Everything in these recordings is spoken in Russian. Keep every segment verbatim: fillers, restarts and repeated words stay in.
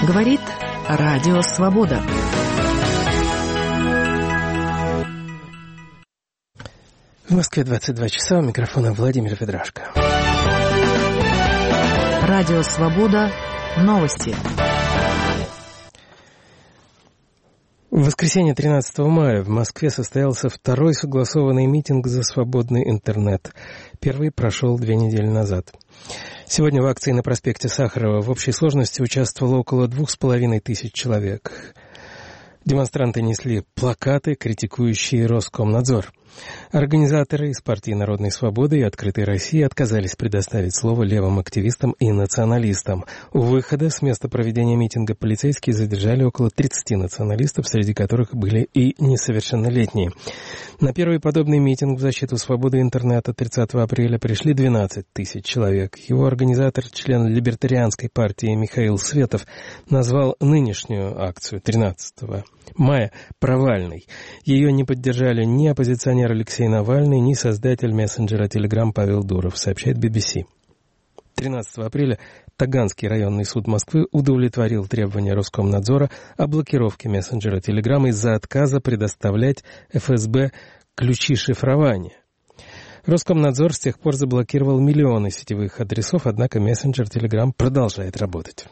Говорит Радио Свобода. В Москве двадцать два часа, у микрофона Владимир Федрашко. Радио Свобода. Новости. В воскресенье тринадцатого мая в Москве состоялся второй согласованный митинг за свободный интернет. Первый прошел две недели назад. Сегодня в акции на проспекте Сахарова в общей сложности участвовало около двух с половиной тысяч человек. Демонстранты несли плакаты, критикующие Роскомнадзор. Организаторы из партии Народной свободы и Открытой России отказались предоставить слово левым активистам и националистам. У выхода с места проведения митинга полицейские задержали около тридцати националистов, среди которых были и несовершеннолетние. На первый подобный митинг в защиту свободы интернета тридцатого апреля пришли двенадцать тысяч человек. Его организатор, член либертарианской партии Михаил Светов, назвал нынешнюю акцию тринадцатого мая провальной. Ее не поддержали ни оппозиционер Алексей Навальный, ни создатель мессенджера Telegram Павел Дуров, сообщает би би си. тринадцатого апреля Таганский районный суд Москвы удовлетворил требования Роскомнадзора о блокировке мессенджера Telegram из-за отказа предоставлять эф эс бэ ключи шифрования. Роскомнадзор с тех пор заблокировал миллионы сетевых адресов, однако мессенджер Telegram продолжает работать.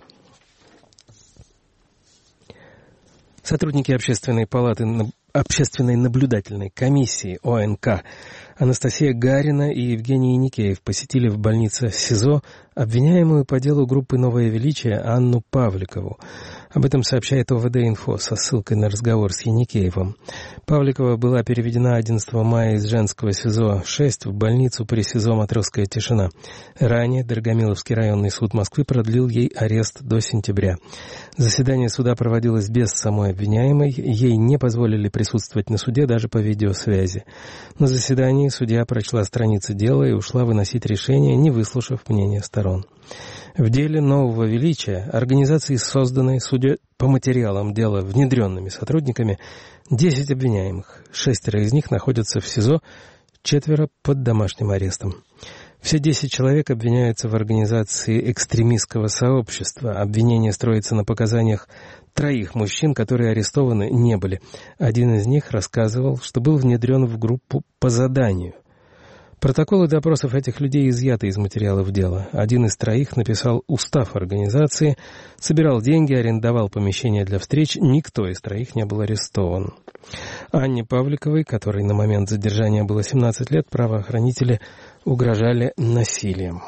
Сотрудники Общественной палаты, Общественной наблюдательной комиссии о эн ка Анастасия Гарина и Евгений Еникеев посетили в больнице СИЗО обвиняемую по делу группы «Новое величие» Анну Павликову. Об этом сообщает о вэ дэ-инфо со ссылкой на разговор с Еникеевым. Павликова была переведена одиннадцатого мая из женского СИЗО шесть в больницу при СИЗО «Матросская тишина». Ранее Дорогомиловский районный суд Москвы продлил ей арест до сентября. Заседание суда проводилось без самой обвиняемой. Ей не позволили присутствовать на суде даже по видеосвязи. На заседании судья прочла страницы дела и ушла выносить решение, не выслушав мнения сторон. В деле «Нового величия» организации, созданной, судя по материалам дела, внедренными сотрудниками, десять обвиняемых. Шестеро из них находятся в СИЗО, четверо под домашним арестом. Все десять человек обвиняются в организации экстремистского сообщества. Обвинение строится на показаниях троих мужчин, которые арестованы не были. Один из них рассказывал, что был внедрен в группу по заданию. Протоколы допросов этих людей изъяты из материалов дела. Один из троих написал устав организации, собирал деньги, арендовал помещение для встреч. Никто из троих не был арестован. Анне Павликовой, которой на момент задержания было семнадцать лет, правоохранители угрожали насилием.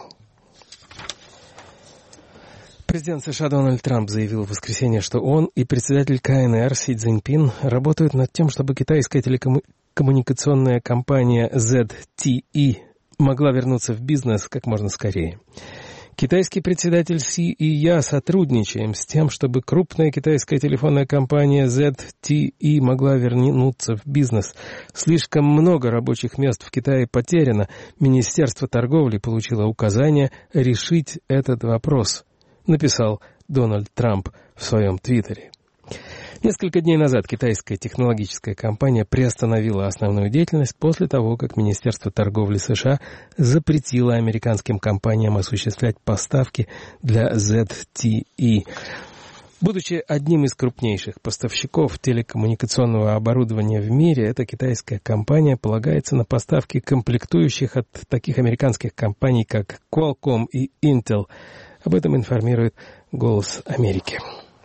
Президент США Дональд Трамп заявил в воскресенье, что он и председатель ка эн эр Си Цзиньпин работают над тем, чтобы китайская телекоммуникационная компания зет ти и могла вернуться в бизнес как можно скорее. Китайский председатель Си и я сотрудничаем с тем, чтобы крупная китайская телефонная компания зет ти и могла вернуться в бизнес. Слишком много рабочих мест в Китае потеряно. Министерство торговли получило указание решить этот вопрос, написал Дональд Трамп в своем твиттере. Несколько дней назад китайская технологическая компания приостановила основную деятельность после того, как Министерство торговли США запретило американским компаниям осуществлять поставки для зет ти и. Будучи одним из крупнейших поставщиков телекоммуникационного оборудования в мире, эта китайская компания полагается на поставки комплектующих от таких американских компаний, как Qualcomm и Intel. Об этом информирует «Голос Америки».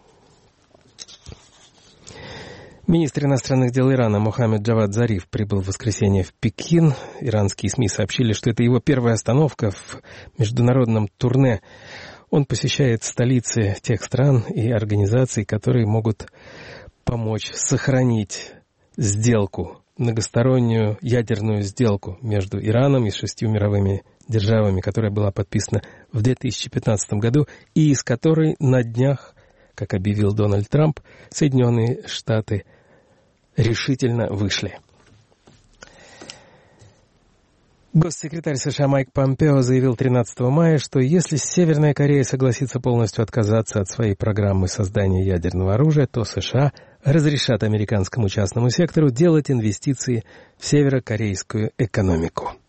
Министр иностранных дел Ирана Мохаммед Джавад Зариф прибыл в воскресенье в Пекин. Иранские СМИ сообщили, что это его первая остановка в международном турне. Он посещает столицы тех стран и организаций, которые могут помочь сохранить сделку, многостороннюю ядерную сделку между Ираном и шестью мировыми державами, которая была подписана в две тысячи пятнадцатом году и из которой на днях, как объявил Дональд Трамп, Соединенные Штаты решительно вышли. Госсекретарь США Майк Помпео заявил тринадцатого мая, что если Северная Корея согласится полностью отказаться от своей программы создания ядерного оружия, то США разрешат американскому частному сектору делать инвестиции в северокорейскую экономику.